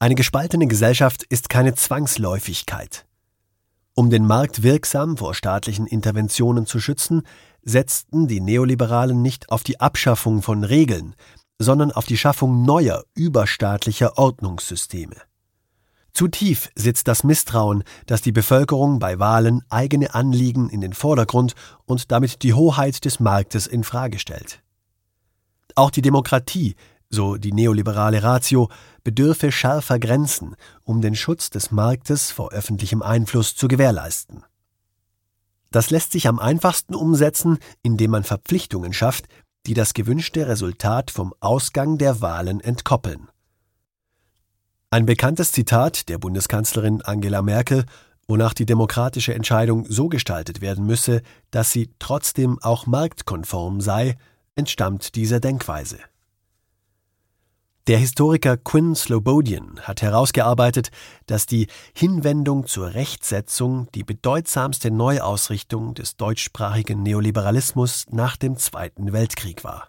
Eine gespaltene Gesellschaft ist keine Zwangsläufigkeit. Um den Markt wirksam vor staatlichen Interventionen zu schützen, setzten die Neoliberalen nicht auf die Abschaffung von Regeln, sondern auf die Schaffung neuer, überstaatlicher Ordnungssysteme. Zu tief sitzt das Misstrauen, dass die Bevölkerung bei Wahlen eigene Anliegen in den Vordergrund und damit die Hoheit des Marktes in Frage stellt. Auch die Demokratie, so die neoliberale Ratio, bedürfe schärfer Grenzen, um den Schutz des Marktes vor öffentlichem Einfluss zu gewährleisten. Das lässt sich am einfachsten umsetzen, indem man Verpflichtungen schafft, die das gewünschte Resultat vom Ausgang der Wahlen entkoppeln. Ein bekanntes Zitat der Bundeskanzlerin Angela Merkel, wonach die demokratische Entscheidung so gestaltet werden müsse, dass sie trotzdem auch marktkonform sei, entstammt dieser Denkweise. Der Historiker Quinn Slobodian hat herausgearbeitet, dass die Hinwendung zur Rechtsetzung die bedeutsamste Neuausrichtung des deutschsprachigen Neoliberalismus nach dem Zweiten Weltkrieg war.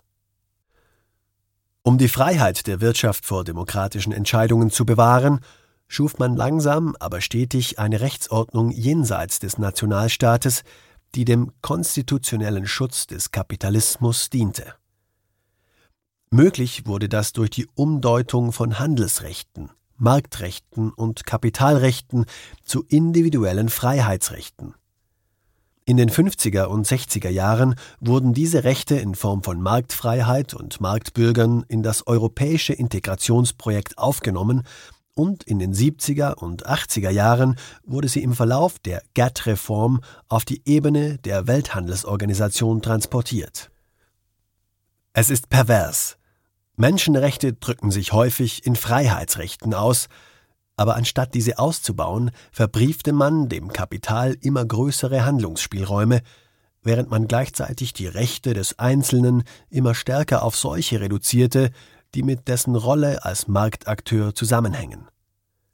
Um die Freiheit der Wirtschaft vor demokratischen Entscheidungen zu bewahren, schuf man langsam, aber stetig eine Rechtsordnung jenseits des Nationalstaates, die dem konstitutionellen Schutz des Kapitalismus diente. Möglich wurde das durch die Umdeutung von Handelsrechten, Marktrechten und Kapitalrechten zu individuellen Freiheitsrechten. In den 50er und 60er Jahren wurden diese Rechte in Form von Marktfreiheit und Marktbürgern in das europäische Integrationsprojekt aufgenommen und in den 70er und 80er Jahren wurde sie im Verlauf der GATT-Reform auf die Ebene der Welthandelsorganisation transportiert. Es ist pervers. Menschenrechte drücken sich häufig in Freiheitsrechten aus, aber anstatt diese auszubauen, verbriefte man dem Kapital immer größere Handlungsspielräume, während man gleichzeitig die Rechte des Einzelnen immer stärker auf solche reduzierte, die mit dessen Rolle als Marktakteur zusammenhängen.